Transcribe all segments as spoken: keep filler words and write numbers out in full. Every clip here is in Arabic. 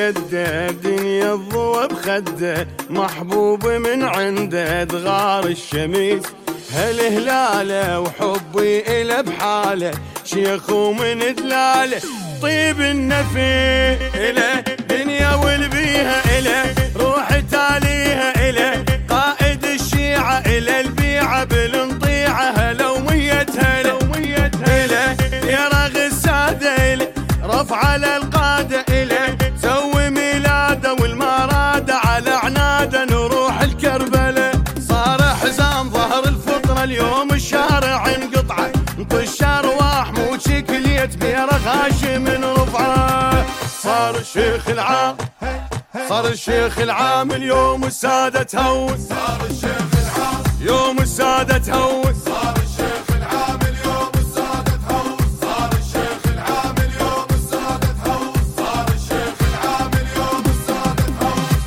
يده دنيا الضوى بخده، محبوب من عنده دغار الشميس. هالهلاله وحبي إله بحاله، شيخ ومن دلاله طيب النفي إله، دنيا والبيها إله، روح تاليها إله، قائد الشيعة إله، البيعة بالنطيعة هلا ومية هلا إله، يرغ السادة إله، رفع على القادة إله، سوي ميلاده والمرادة على عناده، نروح الكربلة. صار حزام ظهر الفطرة اليوم الشارع انقطعه، انطش ارواح مو شكلية بيرة غاشي من رفعه. صار الشيخ العام صار الشيخ العام اليوم السادة تهوس، صار الشيخ العام يوم السادة تهوس، صار الشيخ العام اليوم السادة تهوس، صار الشيخ العام اليوم السادة تهوس، صار الشيخ العام اليوم السادة تهوس.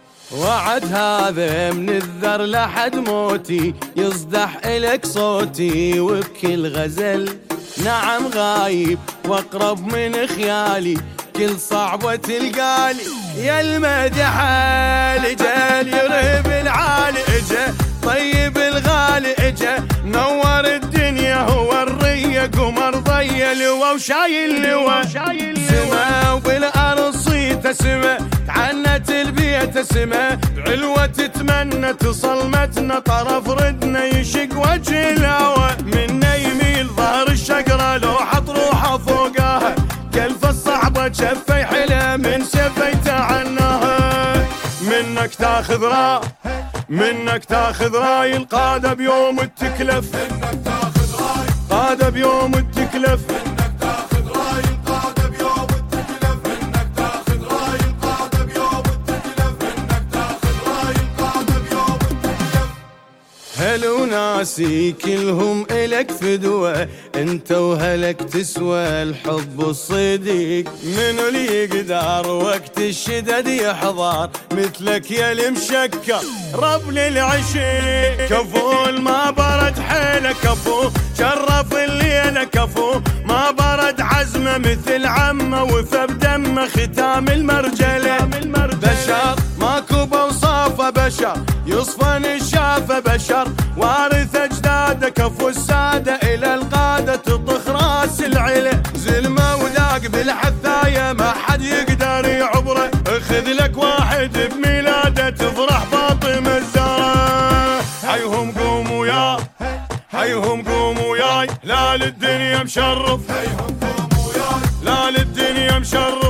وعد هذا من الذر لحد موتي، يصدح إلك صوتي وبكل غزل. نعم غايب واقرب من خيالي، كل صعبة تلقالي يا المدح اجا، يرهب العالي اجا، طيب الغالي اجا، نور الدنيا هو الرية، قمر ضي لوا وشايل لوا، سما وبالارض صيته سما، تعنت البيت سما، بعلوة تتمنى تصلمتنا، طرف ردنا يشق وجه الهوى، منا يميل ظهر الشقرة لو حط روحه فوقها، كلف الصعبة شفي حلا من شفيت عنها. منك تاخذ راي منك تاخذ راي القادة بيوم التكلف، منك تاخذ راي قادة بيوم التكلف، منك تاخذ راي القادة بيوم التكلف، منك تاخذ راي القادة بيوم التكلف، منك تاخذ راي القادة بيوم التكلف. هل وناسي كلهم إلك فدوة، انت وهلك تسوى الحب الصديق، منو اللي يقدر وقت الشدد يحضر مثلك يا المشكر، رب للعشيق كفو ما برد حيله، كفو شرف الليله، كفو ما برد عزمه مثل عمه، وفى بدمه ختام المرجله، بشر ماكو بوصافه، بشر يصفن الشافه، بشر وارث اجداده، كفو الساده الى القاده، تطخ راس العله، زلمه وذاق بالحثايه ما حد يقدر يعبره، اخذ لك واحد بميلاده تفرح فاطمه الزهراء. حيهم قوموا يا حيهم قوموا ياي، لا للدنيا مشرف، هيهم قوموا وياي، لا للدنيا مشرف.